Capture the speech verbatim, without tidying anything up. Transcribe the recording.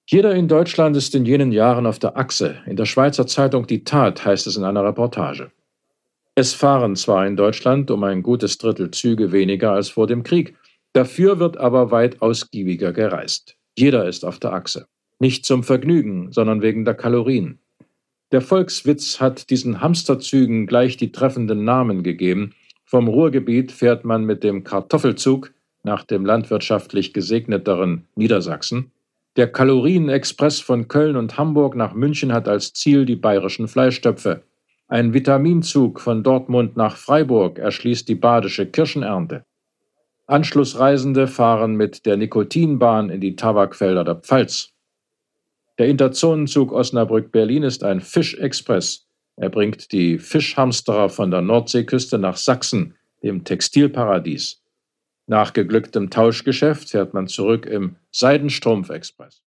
Jeder in Deutschland ist in jenen Jahren auf der Achse. In der Schweizer Zeitung Die Tat heißt es in einer Reportage. Es fahren zwar in Deutschland um ein gutes Drittel Züge weniger als vor dem Krieg, dafür wird aber weit ausgiebiger gereist. Jeder ist auf der Achse. Nicht zum Vergnügen, sondern wegen der Kalorien. Der Volkswitz hat diesen Hamsterzügen gleich die treffenden Namen gegeben. Vom Ruhrgebiet fährt man mit dem Kartoffelzug nach dem landwirtschaftlich gesegneteren Niedersachsen. Der Kalorienexpress von Köln und Hamburg nach München hat als Ziel die bayerischen Fleischtöpfe. Ein Vitaminzug von Dortmund nach Freiburg erschließt die badische Kirschenernte. Anschlussreisende fahren mit der Nikotinbahn in die Tabakfelder der Pfalz. Der Interzonenzug Osnabrück-Berlin ist ein Fischexpress. Er bringt die Fischhamsterer von der Nordseeküste nach Sachsen, dem Textilparadies. Nach geglücktem Tauschgeschäft fährt man zurück im Seidenstrumpf-Express.